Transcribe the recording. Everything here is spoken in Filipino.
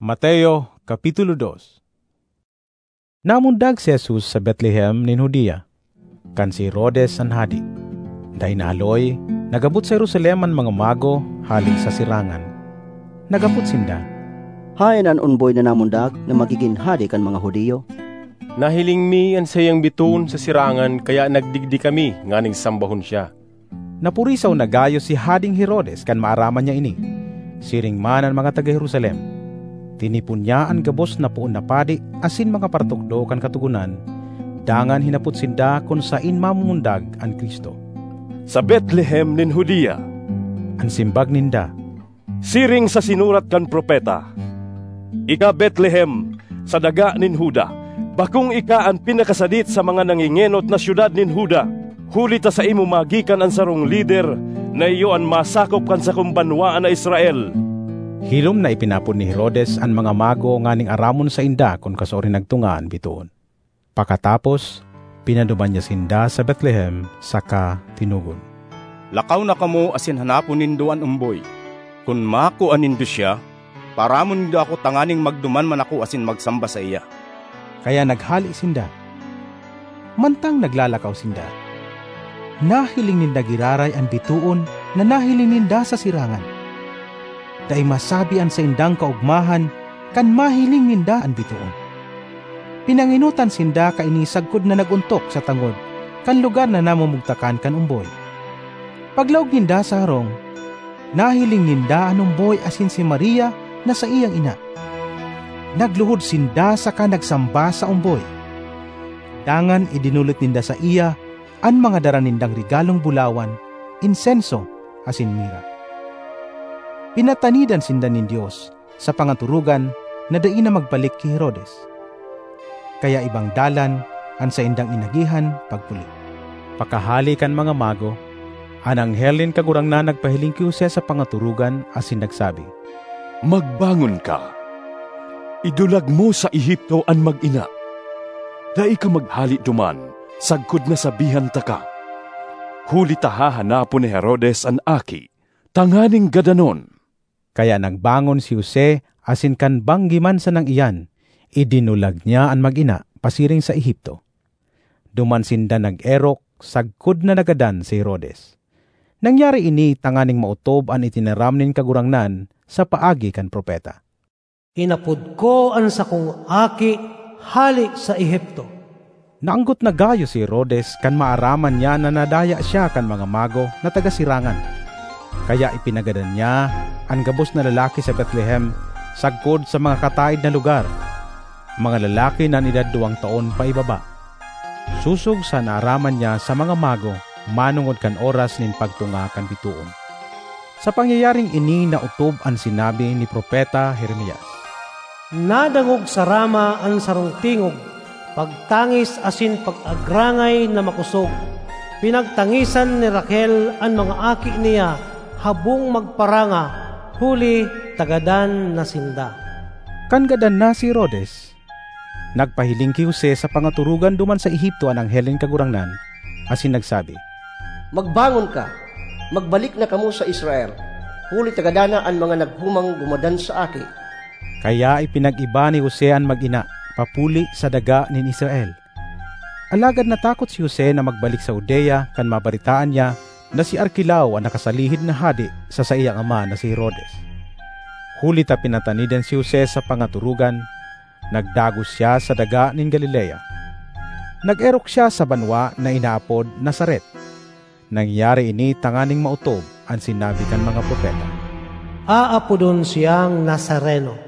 Mateo Kapitulo 2. Namundag si Jesus sa Bethlehem nin Judea, kan si Herodes an hadi. Dahil naaloy, nagabot sa Jerusalem ang mga mago haling sa sirangan. Nagabot sinda, hayan an unboy na namundag na magiging hadi kan mga Hudiyo. Nahiling mi ang sayang biton sa sirangan, kaya nagdigdi kami nganing sambahon siya. Napurisaw na gayo si hading Herodes kan maaraman niya ini. Siring man ang mga taga-Jerusalem. Tinipon niya ang gabos na puon na padi asin mga partukdo kan katugunan, dangan hinapot sinda kung sain mamumundag ang Kristo. Sa Bethlehem nin Judea, Ang simbag ninda, siring sa sinurat kan propeta, ika Bethlehem, sa daga nin Huda, bakung ika ang pinakasadit sa mga nangingenot na syudad nin Huda, huli ta sa imo magikan ang sarong lider na iyo ang masakop kan sa kumbanwaan na Israel. hilom na ipinapon ni Herodes ang mga mago nganing aramon sa inda kung kasori nagtungaan bituon. Pakatapos, pinaduman niya sinda sa Bethlehem, saka tinugon. Lakaw na kamo asin hanapon nindo an umboy. Kung makuan nindo siya, paramon nindo ako tanganing magduman man ako asin magsamba sa iya. Kaya naghali sinda. Mantang naglalakaw sinda, nahiling ninda giraray ang bituon na nahiling ninda sa sirangan. Dahil masabi ang sa indang kaugmahan, kan mahiling ninda ang bituon. Pinanginutan sinda ka inisagkod na naguntok sa tangod, kan lugar na namumugtakan kan umboy. Paglaog ninda sa harong, nahiling ninda ang umboy asin si Maria na sa iyang ina. Nagluhod sinda saka nagsamba sa umboy. Dangan idinulot ninda sa iya ang mga dara nindang regalong bulawan, insenso asin mira. Pinatanidan sinda nin Diyos sa pangaturugan na dai na magbalik kay Herodes. Kaya ibang dalan ang sa indang inagihan pagpuli. Pakahali kan mga mago, ang anghelin kagurang na nagpahiling kay Jose sa pangaturugan asin nagsabi, Magbangon ka, idulag mo sa Ehipto ang mag-ina. Dai ka maghali duman, sagkod na sabihan ta ka. Huli ta hahanapon ni Herodes an aki, tanganing gadanon. Kaya nagbangon si Jose asin kan banggiman sa nang iyan, idinulag niya ang mag-ina pasiring sa Ehipto. Duman sinda nag-erok, sagkod na nagadan si Herodes. Nangyari ini tanganing mautob ang itinaram nin kagurangnan sa paagi kan propeta. Hinapod ko ang sakong aki hali sa Ehipto. Naanggot na gayo si Herodes kan maaraman niya na nadaya siya kan mga mago na taga-sirangan. Kaya ipinagadan niya ang gabos na lalaki sa Bethlehem, sagkod sa mga kataid na lugar, mga lalaki na edad 2 taon pa ibaba. Susog sa naaraman niya sa mga mago, manungod kan oras nin pagtunga kan bituon. Sa pangyayaring ini na utob ang sinabi ni propeta Jeremias. Nadangog sa Rama ang sarong tingog, pagtangis asin pag-agrangay na makusog. Pinagtangisan ni Raquel ang mga aki niya, habong magparanga, huli tagadan na sinda. Kan gadan na si Herodes, nagpahiling kay Jose sa pangaturugan duman sa Ehipto ang anghelin kagurangnan, asin nagsabi, Magbangon ka, magbalik na kamo sa Israel, huli tagadana ang mga naghumang gumadan sa aki. Kaya ipinag-iba ni Jose ang mag-ina, papuli sa daga nin Israel. Alagad natakot si Jose na magbalik sa Judea kan mabaritaan niya na si Arkelao ang nakasalihid na hadi sa iyang ama na si Herodes. Huli ta pinatanidan si Jose sa pangaturugan, nagdagos siya sa daga nin Galilea. Nag-erok siya sa banwa na inaapod Nazaret. Nangyari ini tanganing mautob ang sinabi kan mga propeta. Aapodon siyang Nazareno.